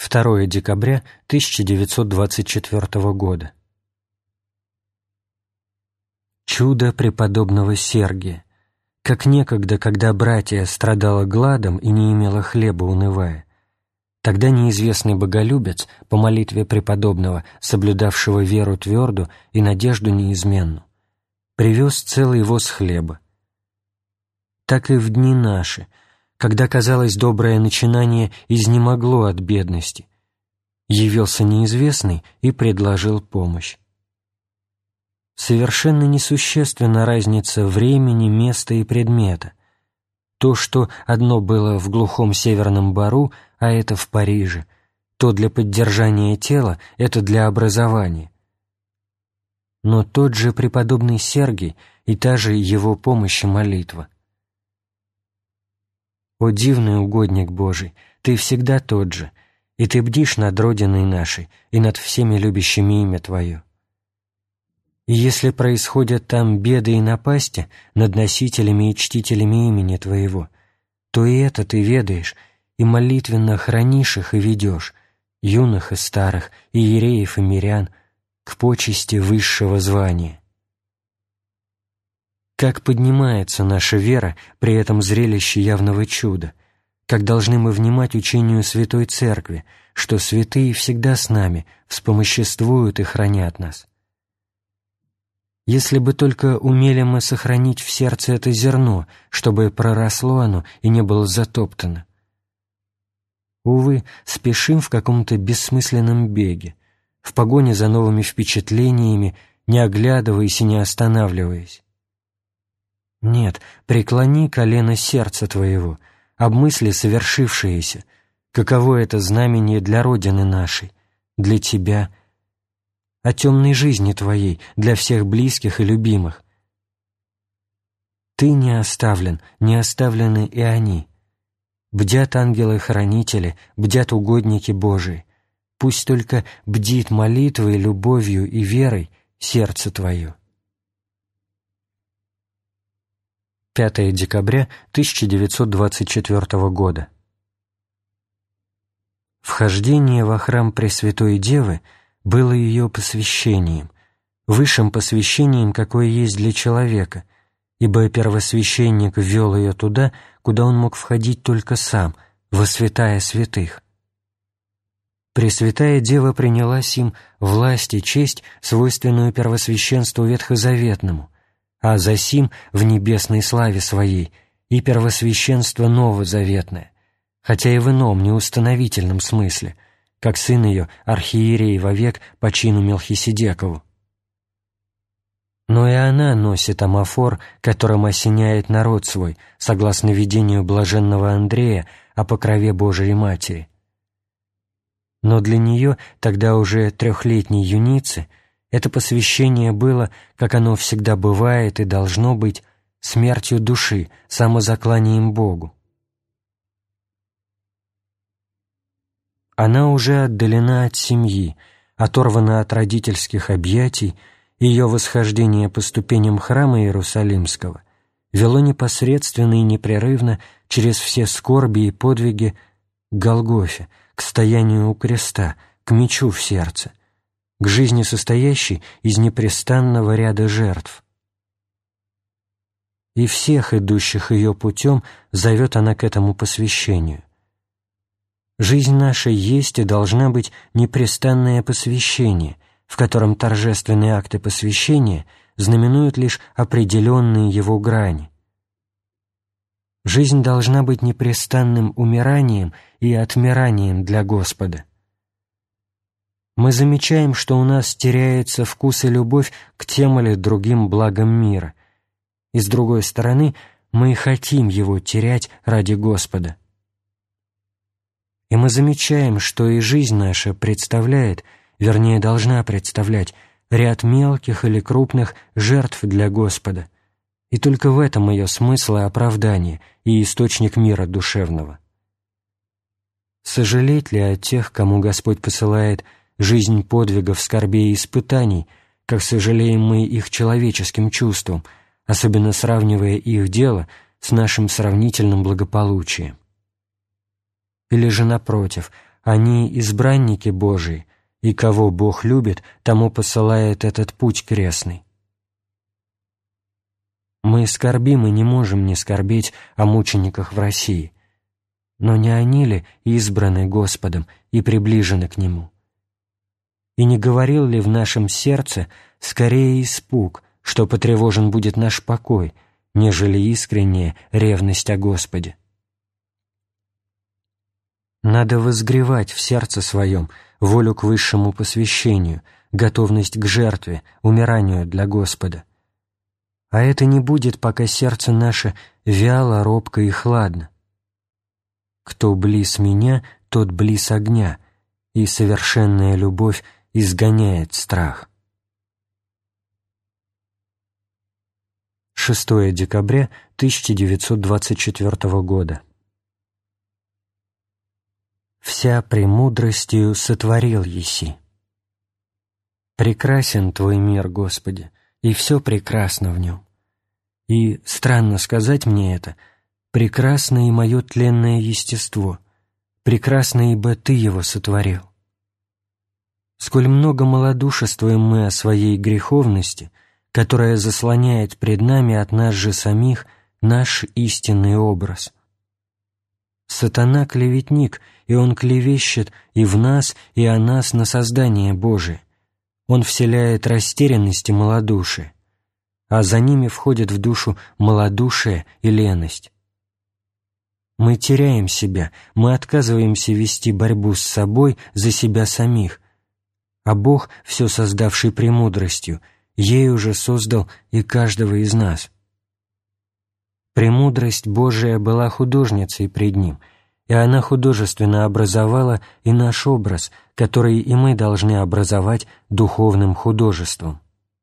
2 декабря 1924 года. Чудо преподобного Сергия. Как некогда, когда братья страдала гладом и не имела хлеба, унывая, тогда неизвестный боголюбец, по молитве преподобного, соблюдавшего веру тверду и надежду неизменну, привез целый воз хлеба. Так и в дни наши, когда, казалось, доброе начинание изнемогло от бедности, явился неизвестный и предложил помощь. Совершенно несущественна разница времени, места и предмета. То, что одно было в глухом северном бару, а это в Париже, то для поддержания тела, это для образования. Но тот же преподобный Сергий и та же его помощь и молитва. О дивный угодник Божий, Ты всегда тот же, и Ты бдишь над Родиной нашей и над всеми любящими имя Твое. И если происходят там беды и напасти над носителями и чтителями имени Твоего, то и это Ты ведаешь, и молитвенно хранишь их и ведешь, юных и старых, иереев и мирян, к почести высшего звания. Как поднимается наша вера при этом зрелище явного чуда, как должны мы внимать учению Святой Церкви, что святые всегда с нами, вспомоществуют и хранят нас. Если бы только умели мы сохранить в сердце это зерно, чтобы проросло оно и не было затоптано. Увы, спешим в каком-то бессмысленном беге, в погоне за новыми впечатлениями, не оглядываясь и не останавливаясь. Нет, преклони колено сердца твоего, обмысли совершившееся, каково это знамение для Родины нашей, для тебя, о темной жизни твоей, для всех близких и любимых. Ты не оставлен, не оставлены и они. Бдят ангелы-хранители, бдят угодники Божии. Пусть только бдит молитвой, любовью и верой сердце твое. 5 декабря 1924 года. Вхождение во храм Пресвятой Девы было ее посвящением, высшим посвящением, какое есть для человека, ибо первосвященник ввел ее туда, куда он мог входить только сам, во святая святых. Пресвятая Дева приняла сим власть и честь, свойственную первосвященству ветхозаветному, а засим в небесной славе своей и первосвященство новозаветное, хотя и в ином неустановительном смысле, как сын ее, архиерей вовек по чину Мелхиседекову. Но и она носит амафор, которым осеняет народ свой, согласно видению блаженного Андрея о покрове Божией Матери. Но для нее, тогда уже 3-летней юницы, это посвящение было, как оно всегда бывает и должно быть, смертью души, самозакланием Богу. Она уже отдалена от семьи, оторвана от родительских объятий, и ее восхождение по ступеням храма Иерусалимского вело непосредственно и непрерывно через все скорби и подвиги к Голгофе, к стоянию у креста, к мечу в сердце, к жизни, состоящей из непрестанного ряда жертв. И всех, идущих ее путем, зовет она к этому посвящению. Жизнь наша есть и должна быть непрестанное посвящение, в котором торжественные акты посвящения знаменуют лишь определенные его грани. Жизнь должна быть непрестанным умиранием и отмиранием для Господа. Мы замечаем, что у нас теряется вкус и любовь к тем или другим благам мира, и, с другой стороны, мы хотим его терять ради Господа. И мы замечаем, что и жизнь наша представляет, вернее, должна представлять, ряд мелких или крупных жертв для Господа, и только в этом ее смысл и оправдание, и источник мира душевного. Сожалеть ли о тех, кому Господь посылает жизнь подвигов, скорбей и испытаний, как сожалеем мы их человеческим чувством, особенно сравнивая их дело с нашим сравнительным благополучием? Или же, напротив, они избранники Божии, и кого Бог любит, тому посылает этот путь крестный. Мы скорбим и не можем не скорбеть о мучениках в России, но не они ли избраны Господом и приближены к Нему? И не говорил ли в нашем сердце скорее испуг, что потревожен будет наш покой, нежели искренняя ревность о Господе? Надо возгревать в сердце своем волю к высшему посвящению, готовность к жертве, умиранию для Господа. А это не будет, пока сердце наше вяло, робко и хладно. Кто близ меня, тот близ огня, и совершенная любовь изгоняет страх. 6 декабря 1924 года. «Вся премудростью сотворил еси». Прекрасен Твой мир, Господи, и все прекрасно в нем. И, странно сказать мне это, прекрасно и мое тленное естество, прекрасно, ибо Ты его сотворил. Сколь много малодушествуем мы о своей греховности, которая заслоняет пред нами от нас же самих наш истинный образ. Сатана — клеветник, и он клевещет и в нас, и о нас на создание Божие. Он вселяет растерянность и малодушие, а за ними входит в душу малодушие и леность. Мы теряем себя, мы отказываемся вести борьбу с собой за себя самих, а Бог, все создавший премудростью, ей уже создал и каждого из нас. Премудрость Божия была художницей пред Ним, и она художественно образовала и наш образ, который и мы должны образовать духовным художеством.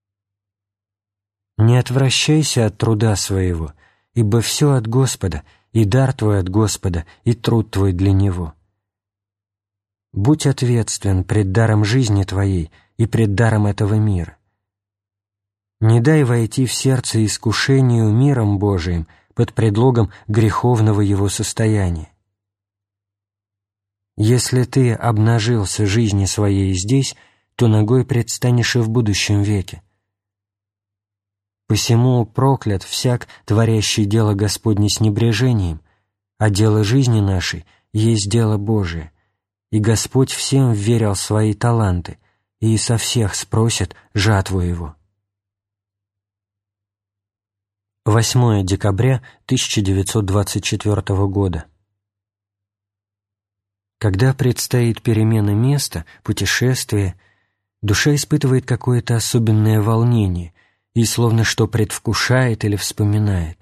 Не отвращайся от труда своего, ибо все от Господа, и дар твой от Господа, и труд твой для Него. Будь ответствен пред даром жизни твоей и пред даром этого мира. Не дай войти в сердце искушению миром Божиим под предлогом греховного его состояния. Если ты обнажился жизни своей здесь, то нагой предстанешь и в будущем веке. Посему проклят всяк, творящий дело Господне с небрежением, а дело жизни нашей есть дело Божие, и Господь всем вверил свои таланты, и со всех спросит жатву Его. 8 декабря 1924 года. Когда предстоит перемена места, путешествие, душа испытывает какое-то особенное волнение и словно что предвкушает или вспоминает.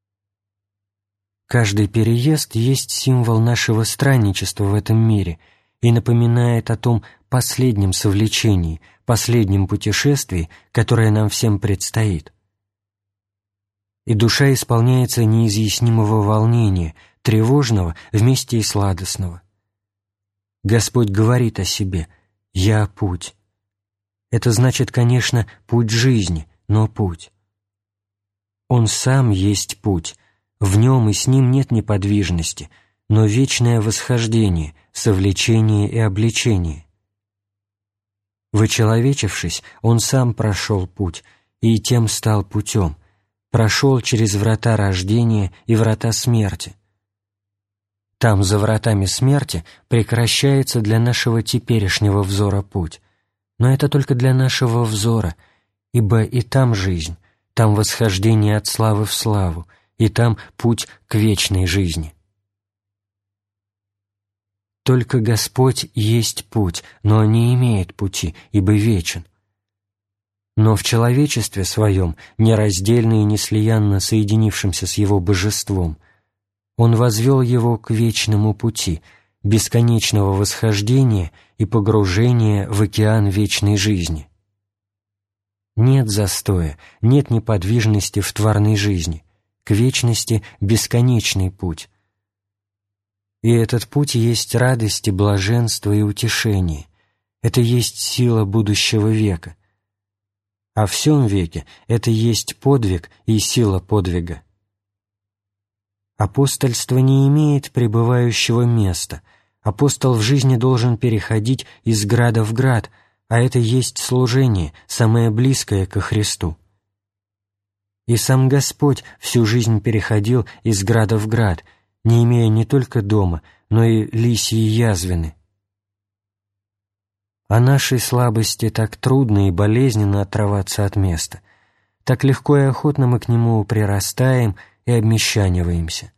Каждый переезд есть символ нашего странничества в этом мире и напоминает о том последнем совлечении, последнем путешествии, которое нам всем предстоит. И душа исполняется неизъяснимого волнения, тревожного вместе и сладостного. Господь говорит о себе «Я — путь». Это значит, конечно, путь жизни, но путь. Он сам есть путь, в нем и с ним нет неподвижности, но вечное восхождение, совлечение и обличение. Вычеловечившись, Он сам прошел путь и тем стал путем, прошел через врата рождения и врата смерти. Там, за вратами смерти, прекращается для нашего теперешнего взора путь, но это только для нашего взора, ибо и там жизнь, там восхождение от славы в славу, и там путь к вечной жизни. Только Господь есть путь, но не имеет пути, ибо вечен. Но в человечестве своем, нераздельно и неслиянно соединившемся с Его божеством, Он возвел его к вечному пути, бесконечного восхождения и погружения в океан вечной жизни. Нет застоя, нет неподвижности в тварной жизни, к вечности бесконечный путь. И этот путь есть радость и блаженство и утешение, это есть сила будущего века. А в сем веке это есть подвиг и сила подвига. Апостольство не имеет пребывающего места, Апостол в жизни должен переходить из града в град, а это есть служение, самое близкое ко Христу. И сам Господь всю жизнь переходил из града в град, не имея не только дома, но и лисьи язвины. О нашей слабости так трудно и болезненно отрываться от места, так легко и охотно мы к нему прирастаем и обмещаниваемся.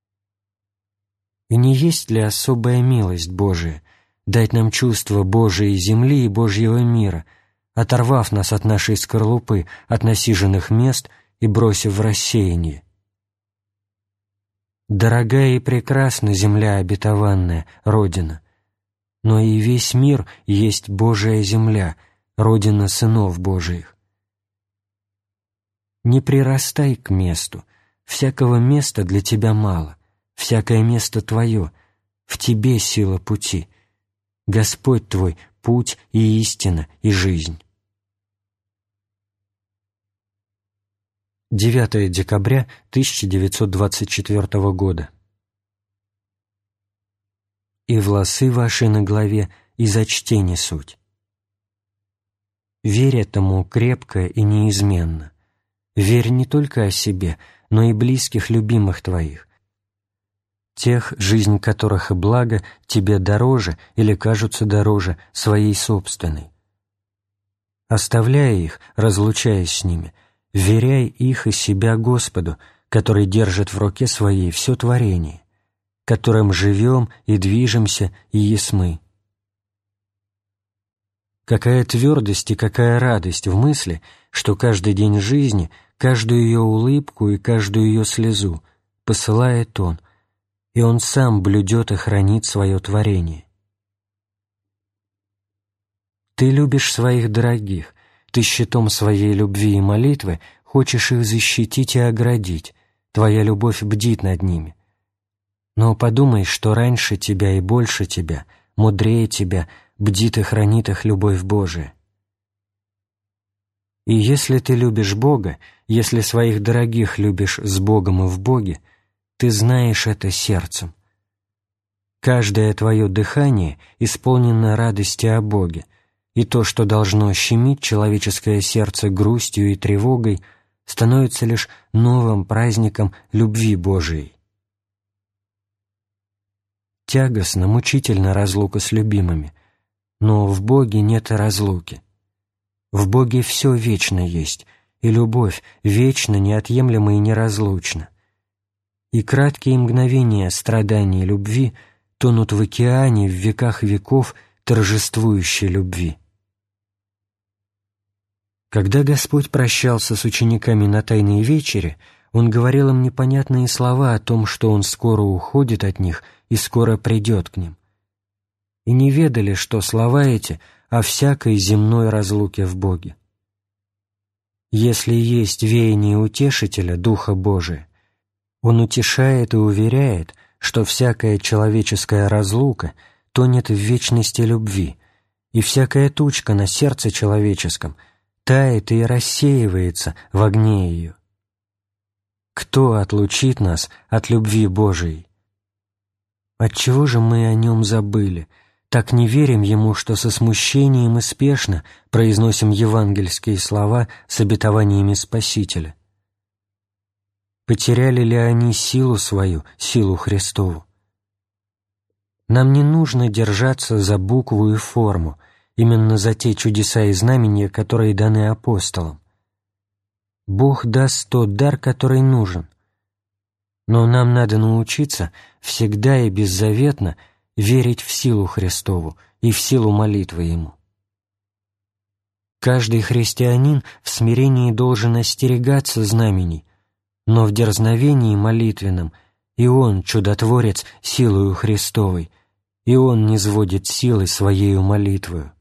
И не есть ли особая милость Божия дать нам чувство Божией земли и Божьего мира, оторвав нас от нашей скорлупы, от насиженных мест и бросив в рассеяние? Дорогая и прекрасна земля обетованная, Родина, но и весь мир есть Божия земля, Родина сынов Божиих. Не прирастай к месту, всякого места для тебя мало, всякое место твое, в тебе сила пути, Господь твой — путь и истина и жизнь. 9 декабря 1924 года. «И волосы ваши на голове, и зачтени суть. Верь этому крепко и неизменно. Верь не только о себе, но и близких, любимых твоих, тех, жизнь которых и благо тебе дороже или кажутся дороже своей собственной. Оставляя их, разлучаясь с ними, вверяй их и себя Господу, который держит в руке своей все творение, которым живем и движемся и есмы. Какая твердость и какая радость в мысли, что каждый день жизни, каждую ее улыбку и каждую ее слезу посылает Он, и Он сам блюдет и хранит свое творение. Ты любишь своих дорогих, ты щитом своей любви и молитвы хочешь их защитить и оградить, твоя любовь бдит над ними. Но подумай, что раньше тебя и больше тебя, мудрее тебя, бдит и хранит их любовь Божия. И если ты любишь Бога, если своих дорогих любишь с Богом и в Боге, ты знаешь это сердцем. Каждое твое дыхание исполнено радости о Боге, и то, что должно щемить человеческое сердце грустью и тревогой, становится лишь новым праздником любви Божией. Тягостно, мучительно разлука с любимыми, но в Боге нет и разлуки. В Боге все вечно есть, и любовь вечна, неотъемлема и неразлучна. И краткие мгновения страданий и любви тонут в океане в веках веков торжествующей любви. Когда Господь прощался с учениками на Тайной вечере, Он говорил им непонятные слова о том, что Он скоро уходит от них и скоро придет к ним. И не ведали, что слова эти о всякой земной разлуке в Боге. Если есть веяние Утешителя, Духа Божия, Он утешает и уверяет, что всякая человеческая разлука тонет в вечности любви, и всякая тучка на сердце человеческом тает и рассеивается в огне ее. Кто отлучит нас от любви Божией? Отчего же мы о Нем забыли, так не верим Ему, что со смущением и спешно произносим евангельские слова с обетованиями Спасителя? Потеряли ли они силу свою, силу Христову? Нам не нужно держаться за букву и форму, именно за те чудеса и знамения, которые даны апостолам. Бог даст тот дар, который нужен. Но нам надо научиться всегда и беззаветно верить в силу Христову и в силу молитвы Ему. Каждый христианин в смирении должен остерегаться знамений, но в дерзновении молитвенном и он, чудотворец, силою Христовой, и он низводит силы своею молитвою.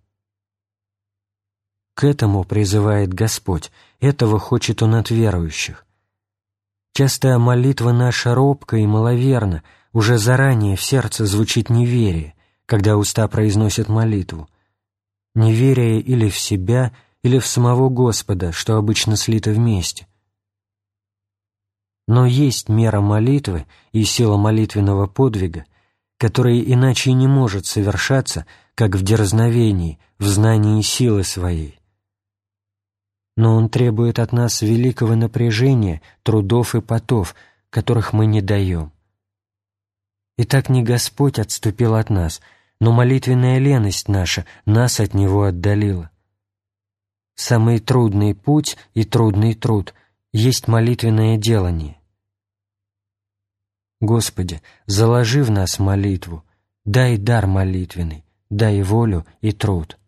К этому призывает Господь, этого хочет Он от верующих. Часто молитва наша робка и маловерна, уже заранее в сердце звучит неверие, когда уста произносят молитву. Неверие или в себя, или в самого Господа, что обычно слито вместе. Но есть мера молитвы и сила молитвенного подвига, который иначе не может совершаться, как в дерзновении, в знании силы своей. Но он требует от нас великого напряжения, трудов и потов, которых мы не даем. Итак, не Господь отступил от нас, но молитвенная леность наша нас от Него отдалила. Самый трудный путь и трудный труд есть молитвенное делание. Господи, заложи в нас молитву, дай дар молитвенный, дай волю и труд.